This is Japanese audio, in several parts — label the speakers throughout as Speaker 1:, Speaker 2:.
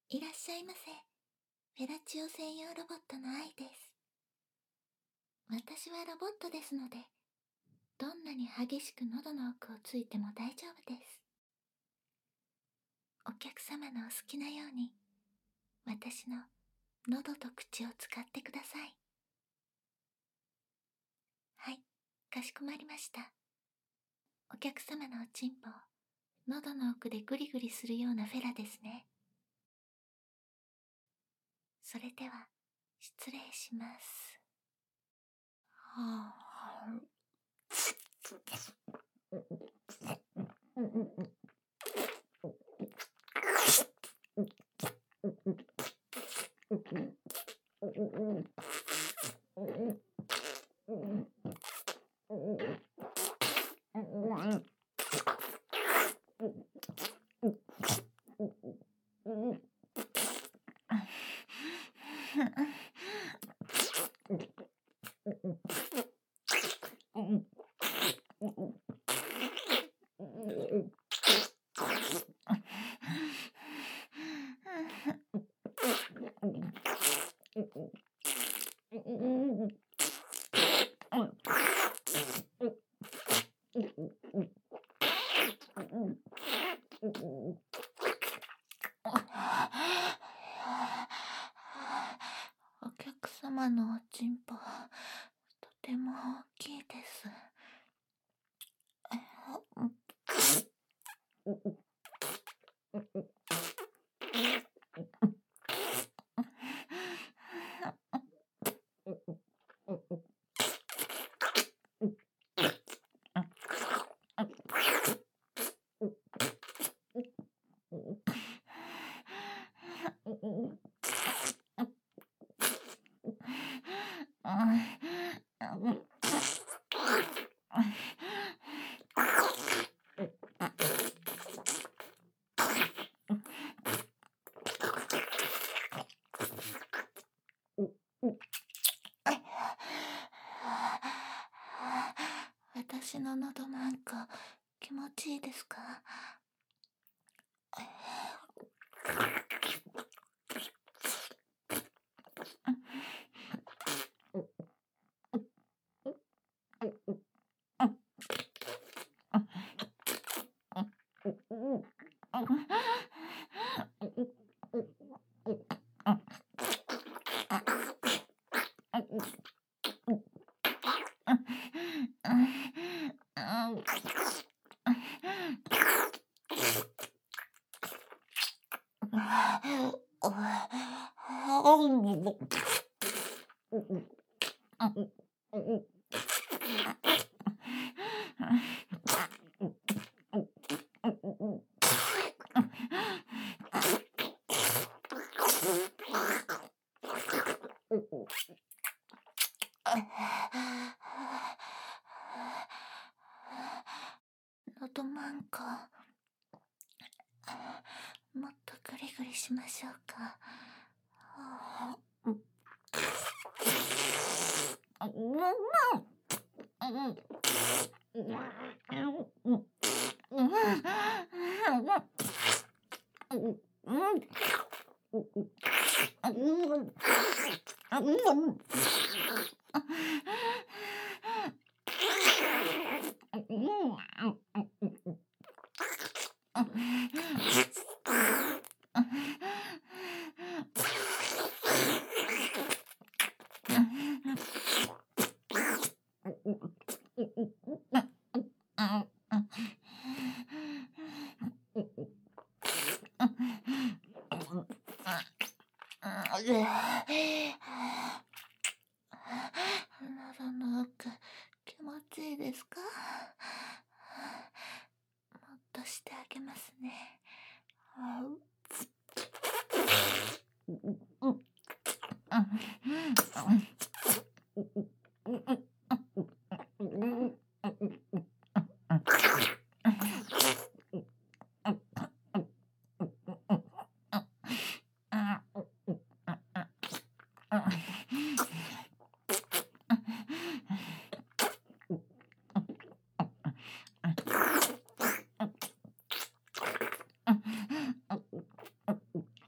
Speaker 1: いらっしゃいませ。フェラチオ専用ロボットの愛です。私はロボットですので、どんなに激しく喉の奥をついても大丈夫です。お客様のお好きなように、私の喉と口を使ってください。はい、かしこまりました。お客様のおちんぽを喉の奥でグリグリするようなフェラですね。それでは、失礼します。はあ、お客様のおちんぽはとても大きいです。私の喉なんか気持ちいいですか？喉なんかもっとグリグリしましょうか。喉の奥気持ちいいですか？もっとしてあげますね。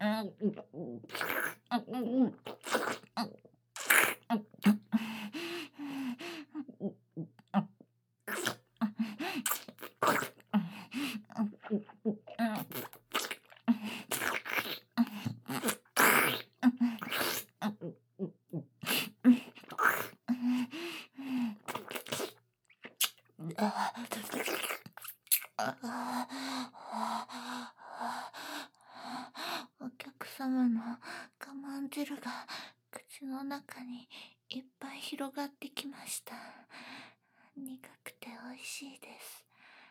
Speaker 1: お客様の我慢汁が口の中にいっぱい広がってきました。苦くて美味しいです。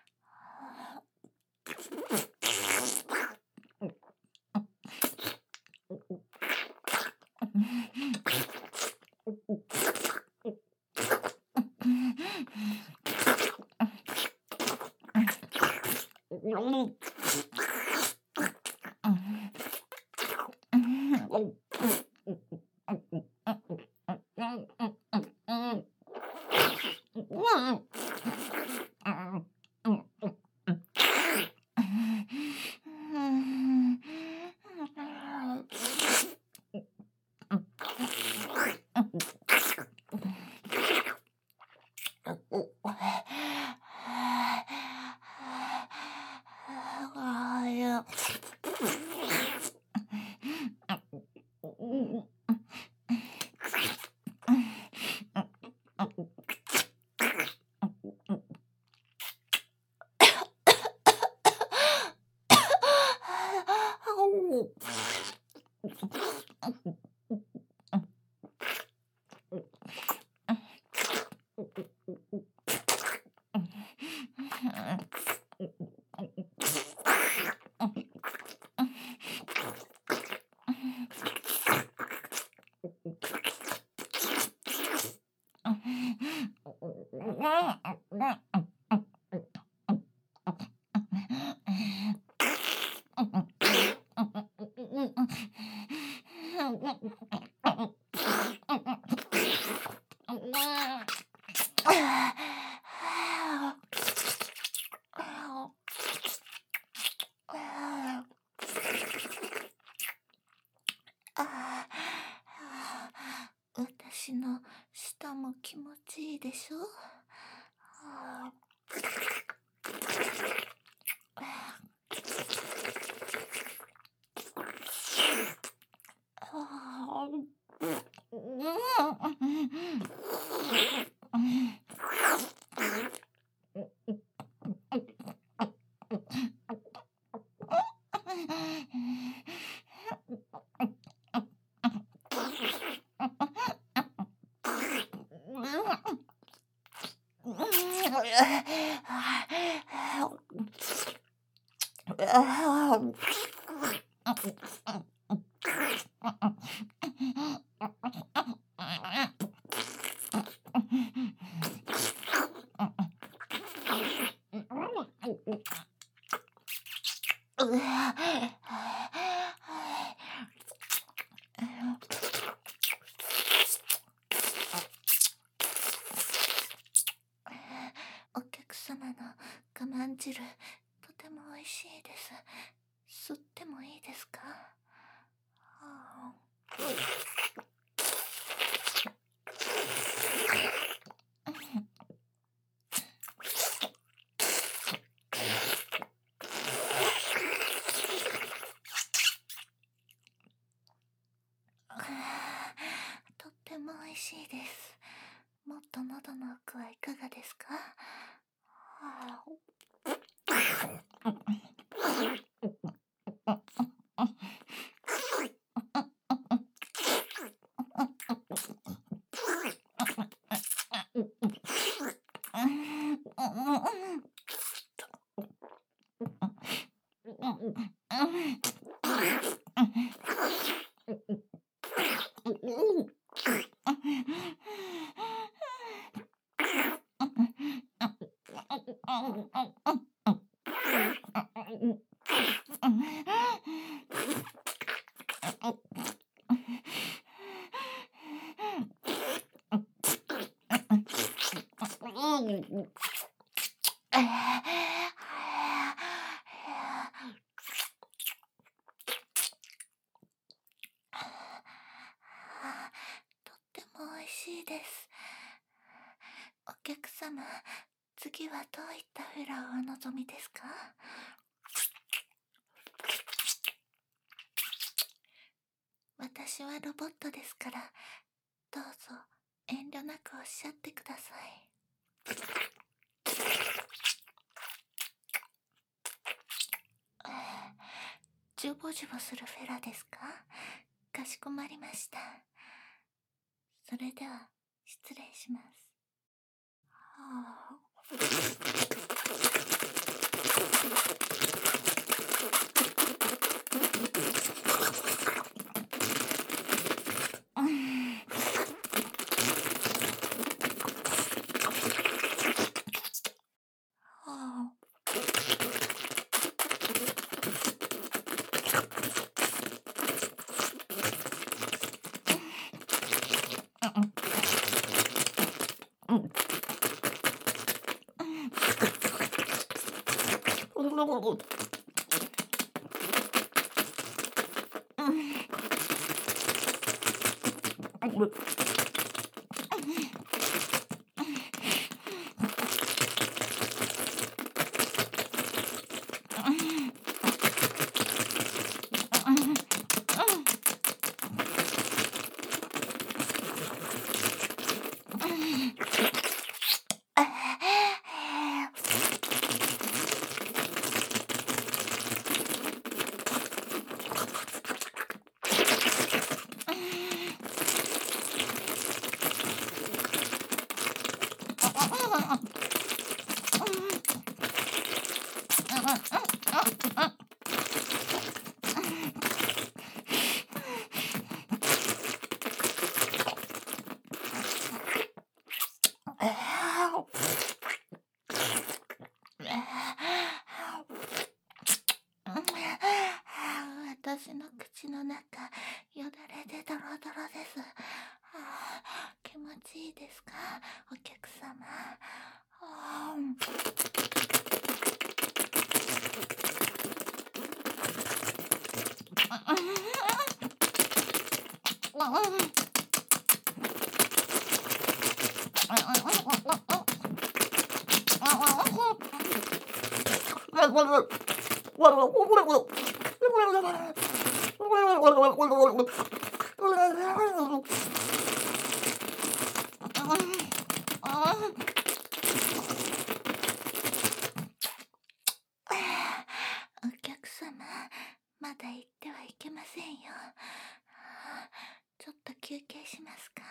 Speaker 1: 私の舌も気持ちいいでしょ。お客様の我慢汁、とても美味しいです。吸ってもいいですか？とっても美味しいです。もっと喉の奥はいかがですか？ しいです。お客様、次はどういったフェラをお望みですか？私はロボットですから、どうぞ遠慮なくおっしゃってください。ジュボジュボするフェラですか？かしこまりました。それでは、失礼します。はあ、はあ、うん、私の口の中、よだれでドロドロです。気持ちいいですか、お客様。お客様、まだ行ってはいけませんよ。ちょっと休憩しますか？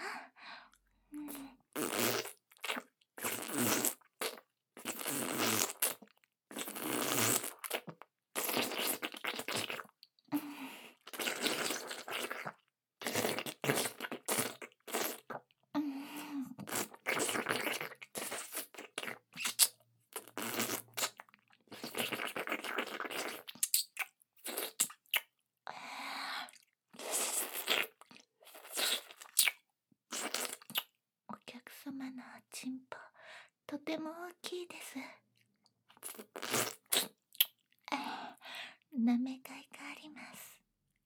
Speaker 1: お客様のおちんぽ、とても大きいです。なめがいがあります。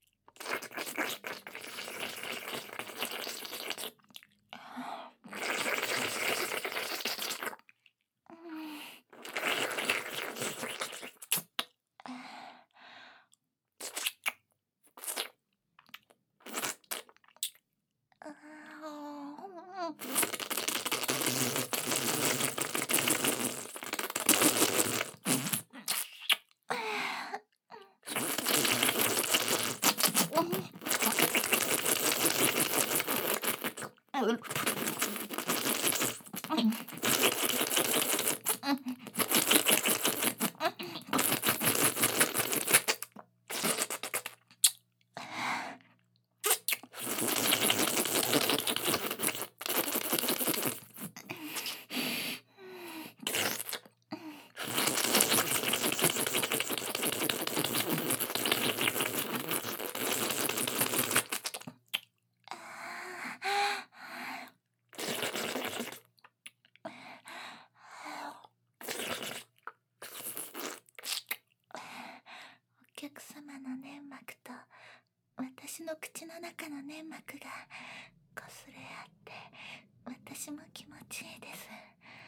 Speaker 1: お客様の粘膜と私の口の中の粘膜がこすれ合って私も気持ちいいです。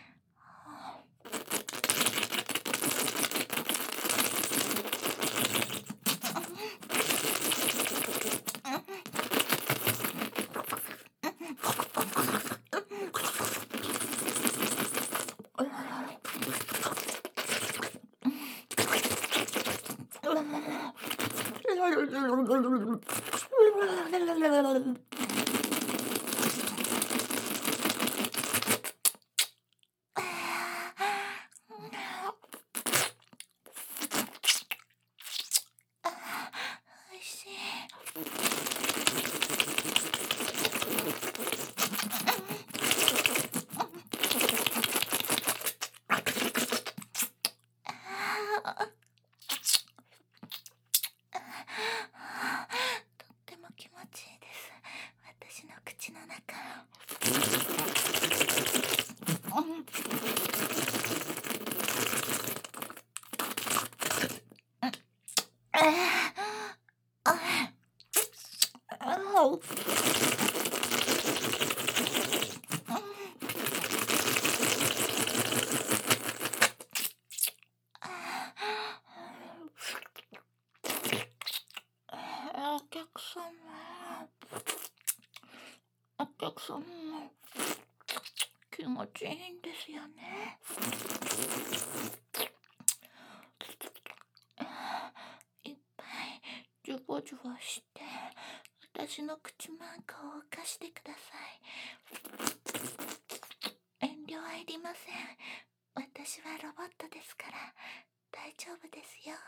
Speaker 1: おいしい。とっても気持ちいいです。私の口の中。お客様、お客様、気持ちいいんですよね。いっぱいジュボジュボして私の口マークを犯してください。遠慮はいりません。私はロボットですから大丈夫ですよ。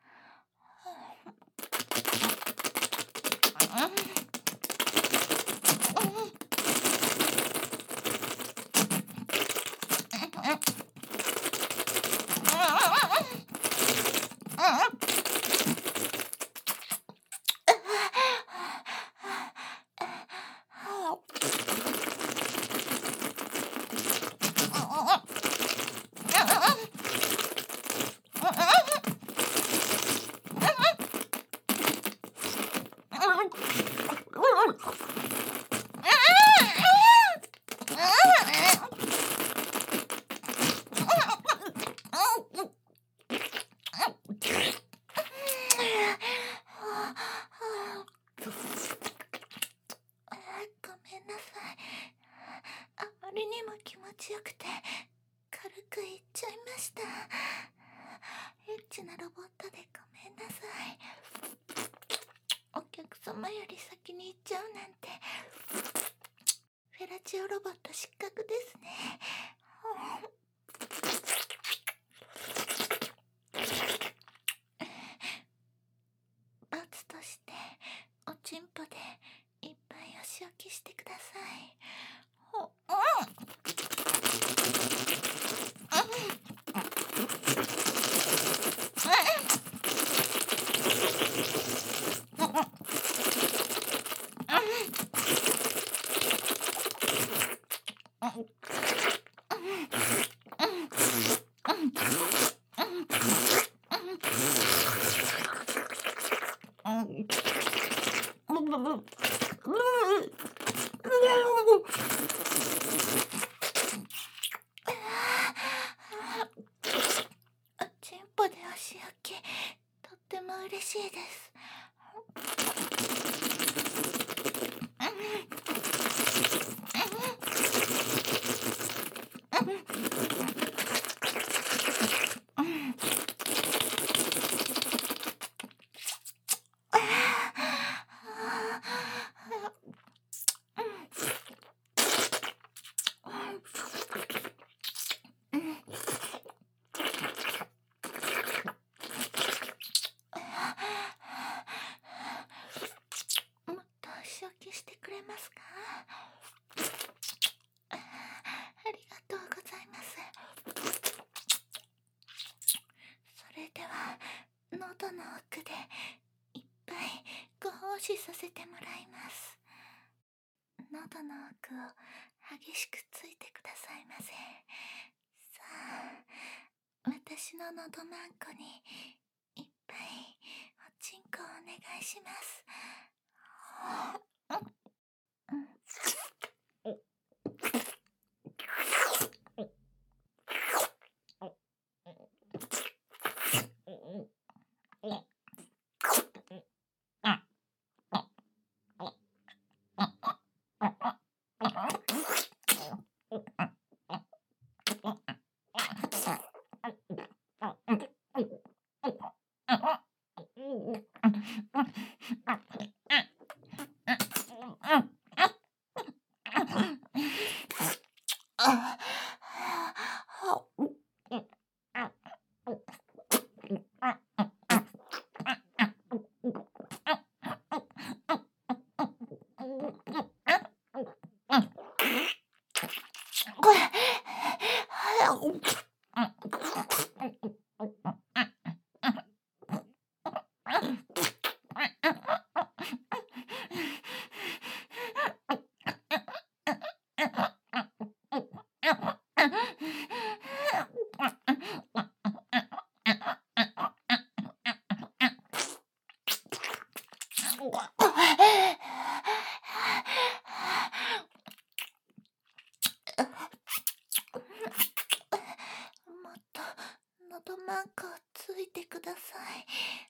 Speaker 1: ごめんなさい。あまりにも気持ちよくて軽く言っちゃいました。エッチなロボットでごめんなさい。お客様より先に行っちゃうなんて。フェラチオロボット失格ですね。罰としておちんぽでいっぱいお仕置きしてください。おちんぽでお仕置きとっても嬉しいです。もっとお仕置きしてくれますか？ありがとうございます。それでは喉の奥でいっぱいご奉仕させてもらいます。喉の奥を激しくついてくださいませ。さあ、私の喉マンコにいっぱいおちんこをお願いします。うんもっと喉マークをついてください。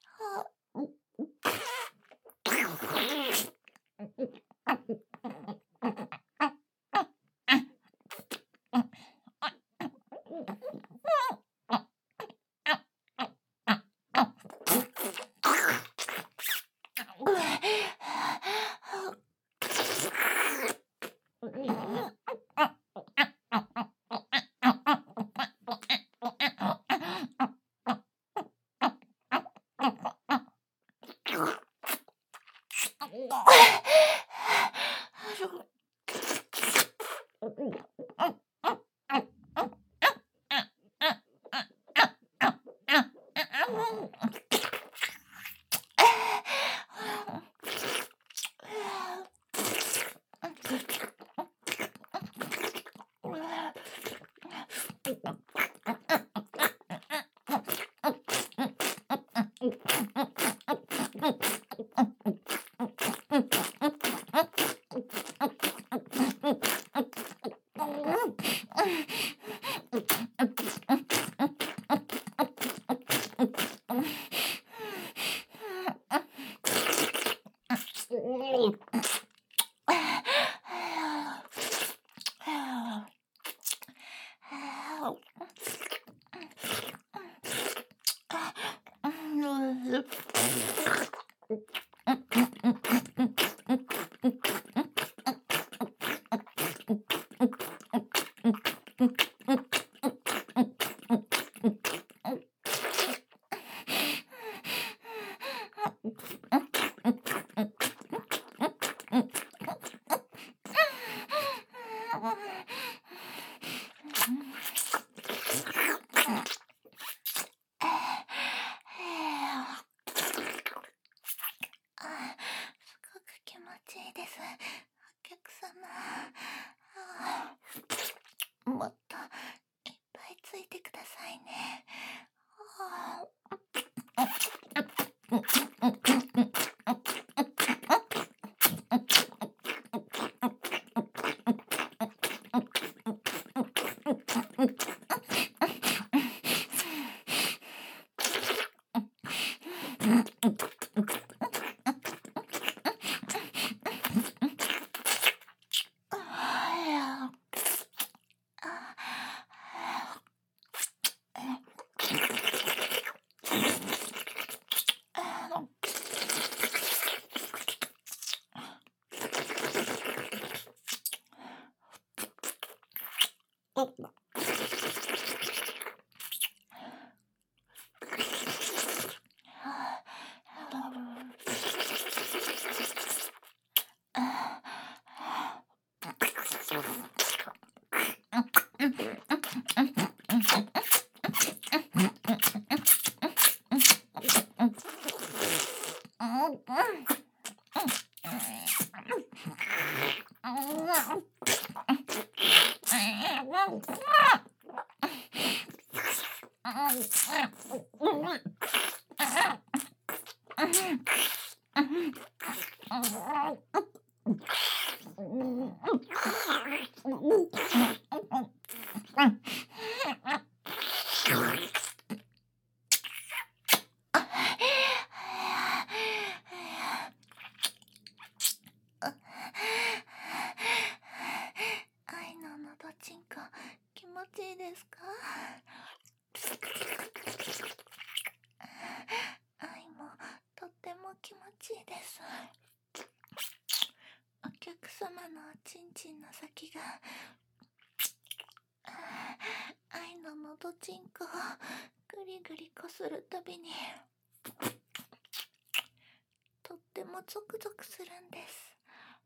Speaker 1: すごく気持ちいいです。お客様。もっといっぱいついてくださいね。愛ののどちんこ気持ちいいですか？愛もとっても気持ちいいです。お客様のおちんちんの先が愛ののどちんこをぐりぐりこするたびにとってもゾクゾクするんです。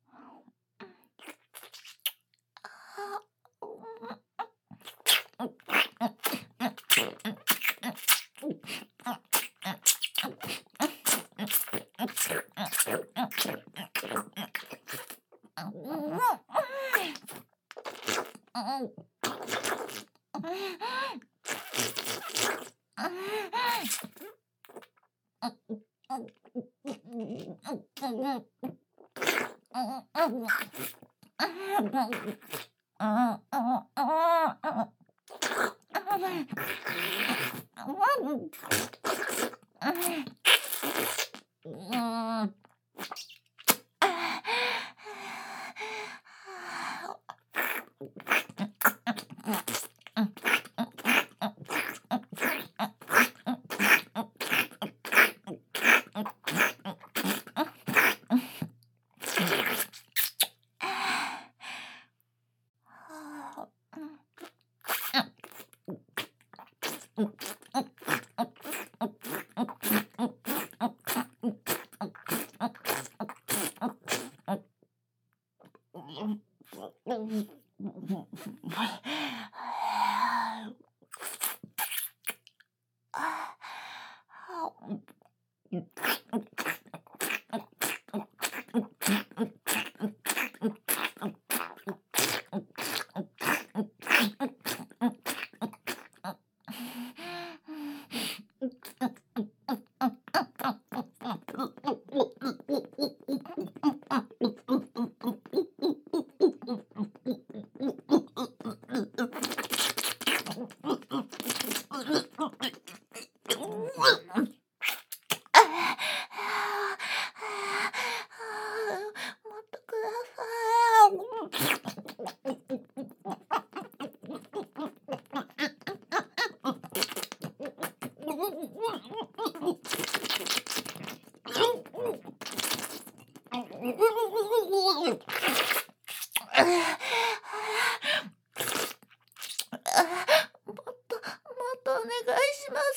Speaker 1: もっとください。もっとお願いします。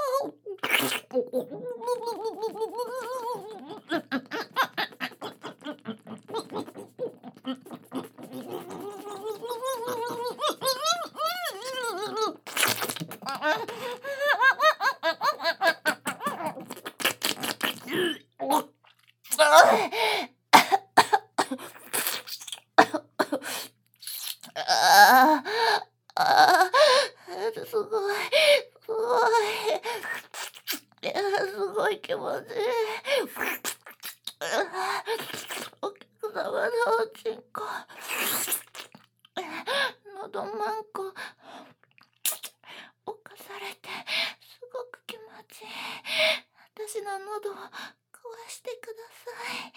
Speaker 1: ああ、すごい、すごい。いや、すごい気持ちいい。お客様のおちんこ、のどまんこ、侵されて、すごく気持ちいい。私の喉を壊してください。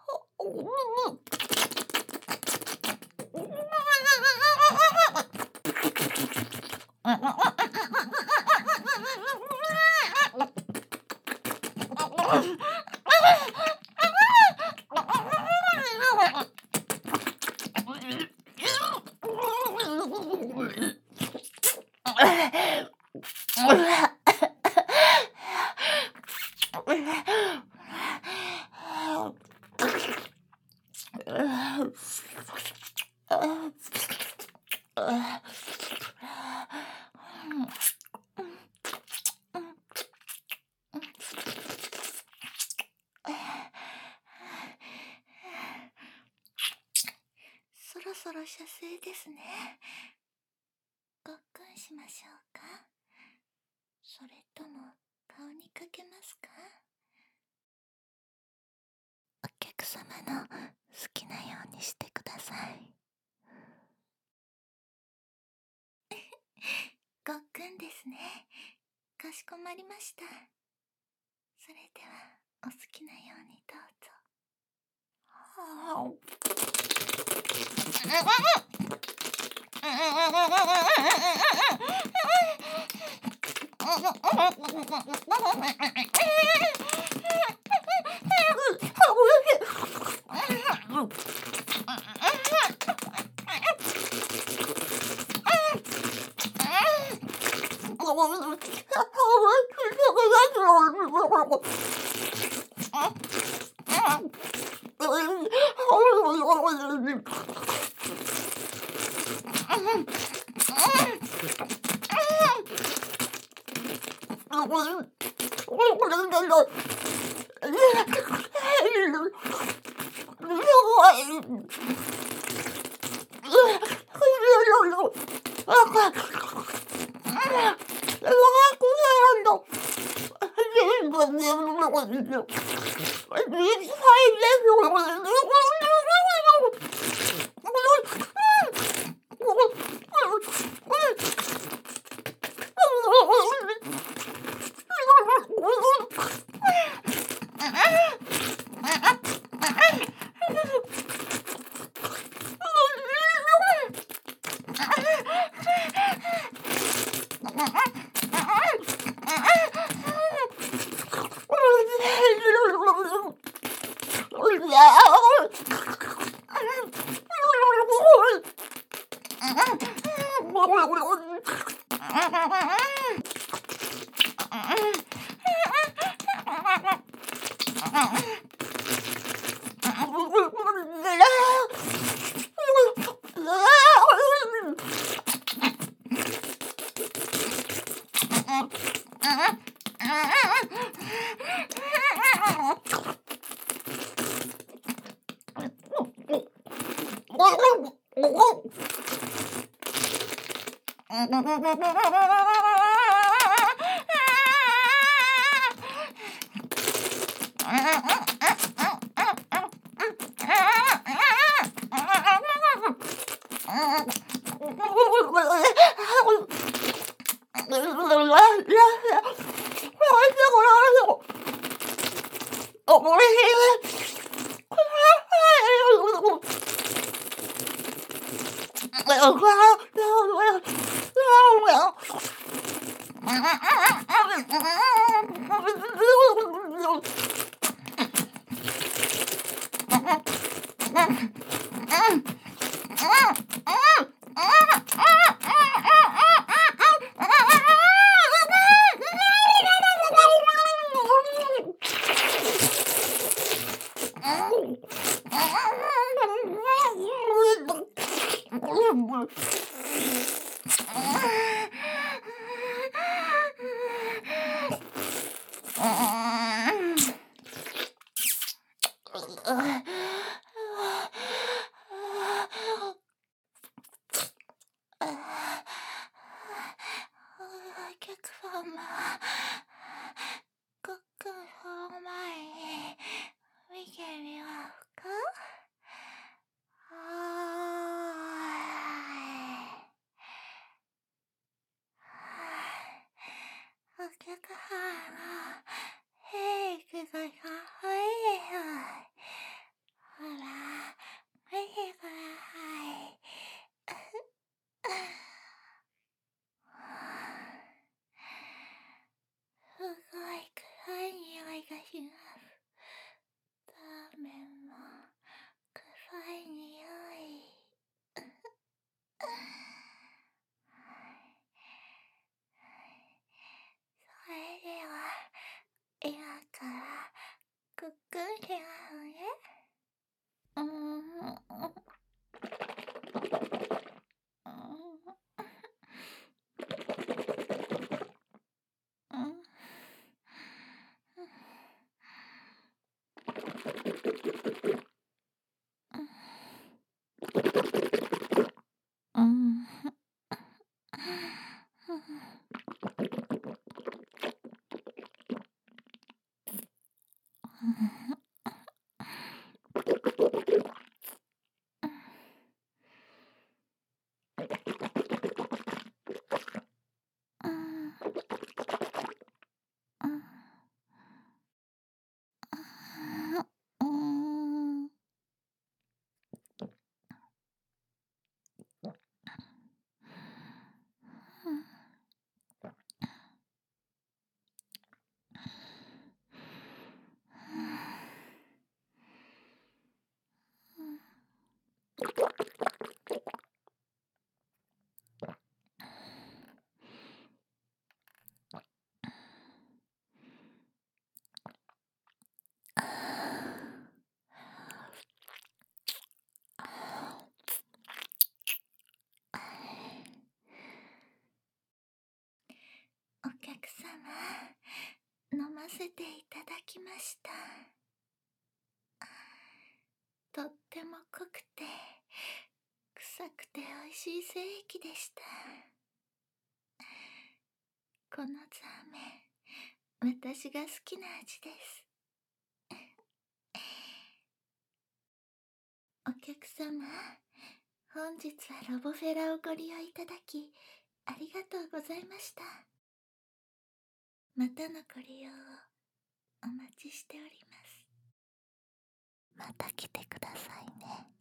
Speaker 1: そろそろ射精ですね。ごっくんしましょうか。それとも顔にかけますか。お客様の好きなようにしてください。ごっくんですね。かしこまりました。それではお好きなようにどうぞ。 お客様、ごくほ前に見てみますか？お客様、ヘイクがかわいいです。ほら、見てください。すごい臭い匂いがします。ラーメンも臭い匂い。それでは、今からクックンしますね。お客様、飲ませていただきました。とっても濃くて臭くて美味しい精液でした。このザーメン、私が好きな味です。 お客様、本日はロボフェラをご利用いただき、ありがとうございました。またのご利用をお待ちしております。また来てくださいね。